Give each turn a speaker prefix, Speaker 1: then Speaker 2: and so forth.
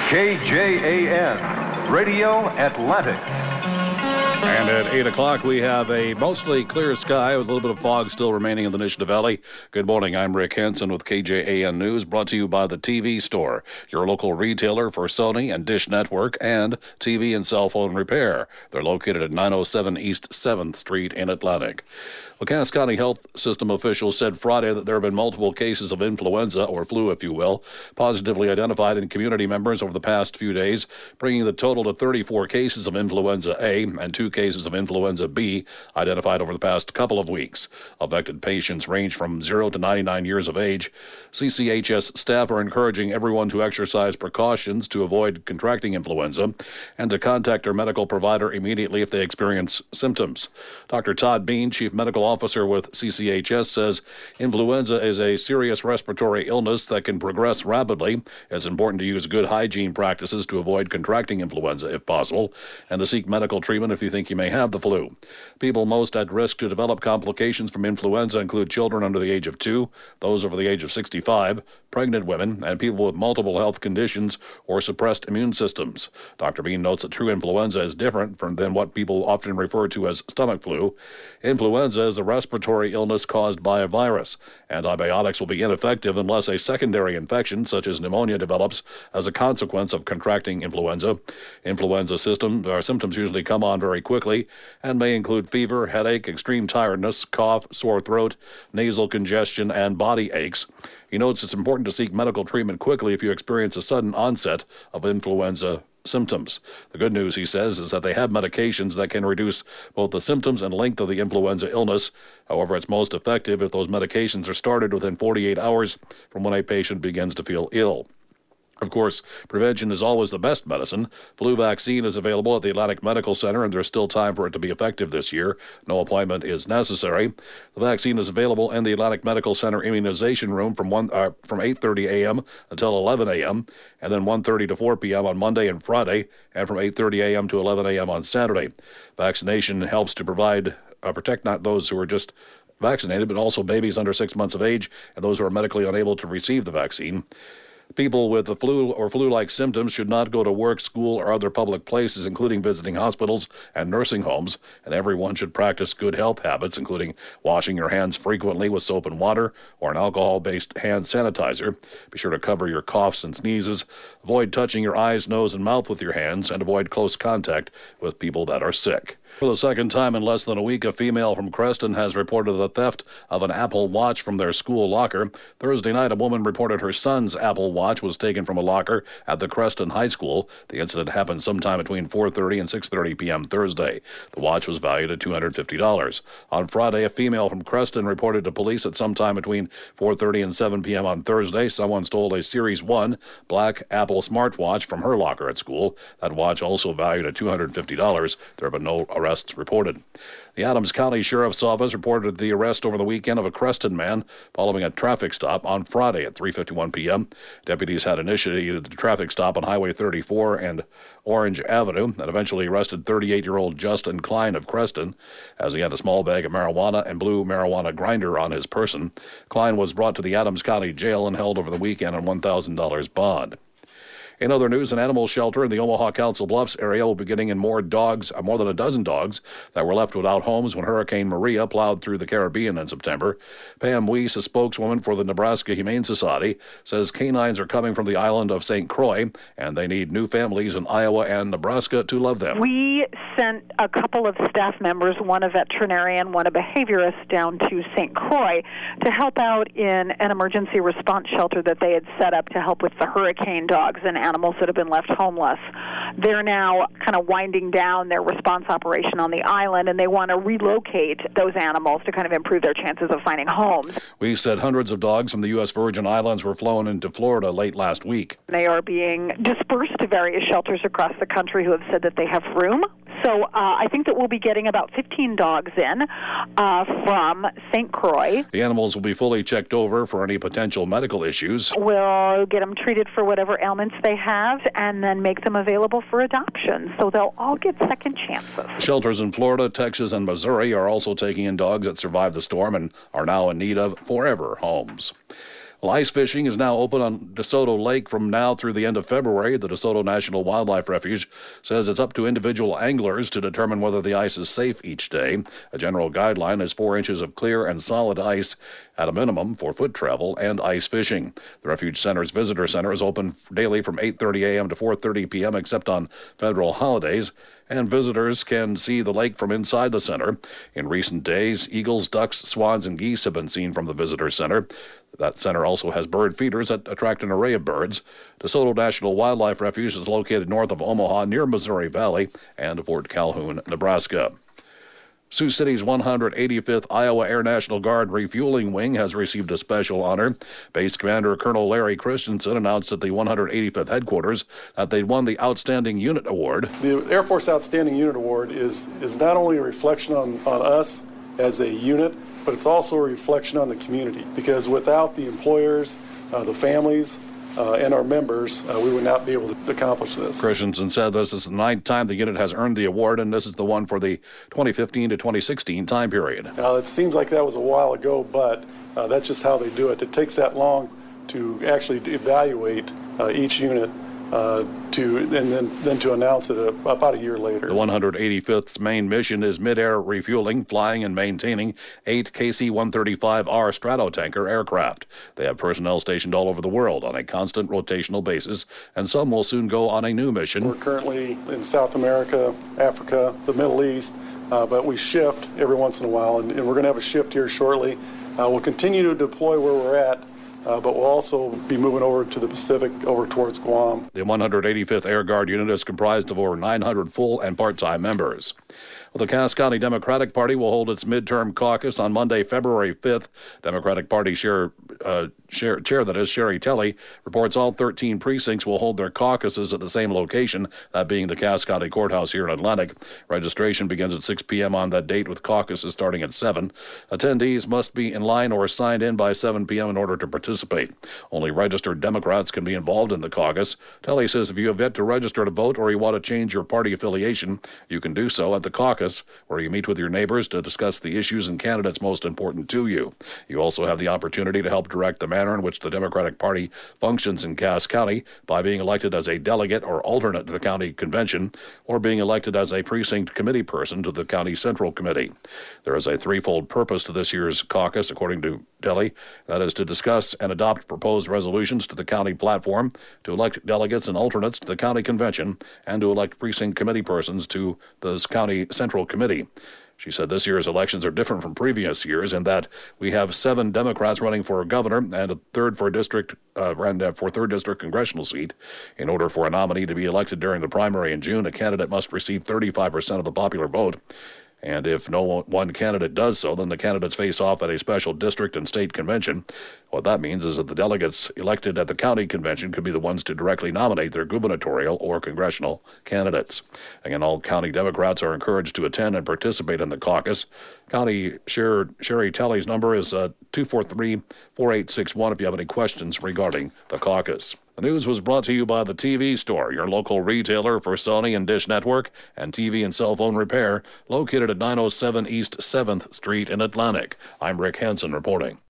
Speaker 1: KJAN, Radio Atlantic.
Speaker 2: And at 8 o'clock, we have a mostly clear sky with a little bit of fog still remaining in the Nishnah Valley. Good morning. I'm Rick Hansen with KJAN News, brought to you by the TV Store, your local retailer for Sony and Dish Network and TV and cell phone repair. They're located at 907 East 7th Street in Atlantic. Well, Cass County Health System officials said Friday that there have been multiple cases of influenza, or flu, if you will, positively identified in community members over the past few days, bringing the total to 34 cases of influenza A and 2 cases of influenza B identified over the past couple of weeks. Affected patients range from 0 to 99 years of age. CCHS staff are encouraging everyone to exercise precautions to avoid contracting influenza and to contact their medical provider immediately if they experience symptoms. Dr. Todd Bean, Chief Medical Officer with CCHS, says influenza is a serious respiratory illness that can progress rapidly. It's important to use good hygiene practices to avoid contracting influenza if possible, and to seek medical treatment if you think you may have the flu. People most at risk to develop complications from influenza include children under the age of 2, those over the age of 65, pregnant women, and people with multiple health conditions or suppressed immune systems. Dr. Bean notes that true influenza is different than what people often refer to as stomach flu. Influenza is a respiratory illness caused by a virus. Antibiotics will be ineffective unless a secondary infection, such as pneumonia, develops as a consequence of contracting influenza. Influenza symptoms usually come on very quickly and may include fever, headache, extreme tiredness, cough, sore throat, nasal congestion, and body aches. He notes it's important to seek medical treatment quickly if you experience a sudden onset of influenza symptoms. The good news, he says, is that they have medications that can reduce both the symptoms and length of the influenza illness. However, it's most effective if those medications are started within 48 hours from when a patient begins to feel ill. Of course, prevention is always the best medicine. Flu vaccine is available at the Atlantic Medical Center, and there's still time for it to be effective this year. No appointment is necessary. The vaccine is available in the Atlantic Medical Center immunization room from 8:30 a.m. until 11 a.m., and then 1:30 to 4 p.m. on Monday and Friday, and from 8:30 a.m. to 11 a.m. on Saturday. Vaccination helps to protect not those who are just vaccinated, but also babies under 6 months of age and those who are medically unable to receive the vaccine. People with the flu or flu-like symptoms should not go to work, school, or other public places, including visiting hospitals and nursing homes, and everyone should practice good health habits, including washing your hands frequently with soap and water or an alcohol-based hand sanitizer. Be sure to cover your coughs and sneezes. Avoid touching your eyes, nose, and mouth with your hands, and avoid close contact with people that are sick. For the second time in less than a week, a female from Creston has reported the theft of an Apple Watch from their school locker. Thursday night, a woman reported her son's Apple Watch was taken from a locker at the Creston High School. The incident happened sometime between 4:30 and 6:30 p.m. Thursday. The watch was valued at $250. On Friday, a female from Creston reported to police at sometime between 4:30 and 7 p.m. on Thursday someone stole a Series 1 black Apple smartwatch from her locker at school. That watch also valued at $250. There have been no arrests reported. The Adams County Sheriff's Office reported the arrest over the weekend of a Creston man following a traffic stop on Friday at 3:51 p.m. Deputies had initiated the traffic stop on Highway 34 and Orange Avenue and eventually arrested 38-year-old Justin Klein of Creston as he had a small bag of marijuana and blue marijuana grinder on his person. Klein was brought to the Adams County Jail and held over the weekend on $1,000 bond. In other news, an animal shelter in the Omaha Council Bluffs area will be getting in more than a dozen dogs that were left without homes when Hurricane Maria plowed through the Caribbean in September. Pam Weiss, a spokeswoman for the Nebraska Humane Society, says canines are coming from the island of St. Croix, and they need new families in Iowa and Nebraska to love them.
Speaker 3: We sent a couple of staff members, one a veterinarian, one a behaviorist, down to St. Croix to help out in an emergency response shelter that they had set up to help with the hurricane dogs and animals that have been left homeless. They're now kind of winding down their response operation on the island, and they want to relocate those animals to kind of improve their chances of finding homes.
Speaker 2: We said hundreds of dogs from the U.S. Virgin Islands were flown into Florida late last week.
Speaker 3: They are being dispersed to various shelters across the country who have said that they have room. So I think that we'll be getting about 15 dogs in from St. Croix.
Speaker 2: The animals will be fully checked over for any potential medical issues.
Speaker 3: We'll get them treated for whatever ailments they have and then make them available for adoption. So they'll all get second chances.
Speaker 2: Shelters in Florida, Texas, and Missouri are also taking in dogs that survived the storm and are now in need of forever homes. Well, ice fishing is now open on DeSoto Lake from now through the end of February. The DeSoto National Wildlife Refuge says it's up to individual anglers to determine whether the ice is safe each day. A general guideline is 4 inches of clear and solid ice at a minimum for foot travel and ice fishing. The Refuge Center's visitor center is open daily from 8:30 a.m. to 4:30 p.m. except on federal holidays, and visitors can see the lake from inside the center. In recent days, eagles, ducks, swans, and geese have been seen from the visitor center. That center also has bird feeders that attract an array of birds. DeSoto National Wildlife Refuge is located north of Omaha near Missouri Valley and Fort Calhoun, Nebraska. Sioux City's 185th Iowa Air National Guard Refueling Wing has received a special honor. Base Commander Colonel Larry Christensen announced at the 185th headquarters that they won the Outstanding Unit Award.
Speaker 4: The Air Force Outstanding Unit Award is not only a reflection on us as a unit, but it's also a reflection on the community, because without the employers, the families, and our members, we would not be able to accomplish this.
Speaker 2: Christensen said this is the 9th time the unit has earned the award, and this is the one for the 2015 to 2016 time period.
Speaker 4: Now, it seems like that was a while ago, but that's just how they do it. It takes that long to actually evaluate each unit then to announce it about a year later.
Speaker 2: The 185th's main mission is mid-air refueling, flying, and maintaining 8 KC-135R Stratotanker aircraft. They have personnel stationed all over the world on a constant rotational basis, and some will soon go on a new mission.
Speaker 4: We're currently in South America, Africa, the Middle East, but we shift every once in a while, and we're going to have a shift here shortly. We'll continue to deploy where we're at, but we'll also be moving over to the Pacific, over towards Guam.
Speaker 2: The 185th Air Guard unit is comprised of over 900 full and part-time members. Well, the Cass County Democratic Party will hold its midterm caucus on Monday, February 5th. Democratic Party Chair Sherry Telley reports all 13 precincts will hold their caucuses at the same location, that being the Cass County Courthouse here in Atlantic. Registration begins at 6 p.m. on that date, with caucuses starting at 7. Attendees must be in line or signed in by 7 p.m. in order to participate. Only registered Democrats can be involved in the caucus. Telley says if you have yet to register to vote or you want to change your party affiliation, you can do so at the caucus, where you meet with your neighbors to discuss the issues and candidates most important to you. You also have the opportunity to help direct the manner in which the Democratic Party functions in Cass County by being elected as a delegate or alternate to the county convention, or being elected as a precinct committee person to the county central committee. There is a threefold purpose to this year's caucus, according to Telley. That is to discuss and adopt proposed resolutions to the county platform, to elect delegates and alternates to the county convention, and to elect precinct committee persons to the county central committee. She said this year's elections are different from previous years in that we have 7 Democrats running for governor and a third for district for third district congressional seat. In order for a nominee to be elected during the primary in June, a candidate must receive 35% of the popular vote. And if no one candidate does so, then the candidates face off at a special district and state convention. What that means is that the delegates elected at the county convention could be the ones to directly nominate their gubernatorial or congressional candidates. Again, all county Democrats are encouraged to attend and participate in the caucus. County Sherry Telley's number is 243-4861 if you have any questions regarding the caucus. The news was brought to you by the TV Store, your local retailer for Sony and Dish Network and TV and cell phone repair, located at 907 East 7th Street in Atlantic. I'm Rick Hansen reporting.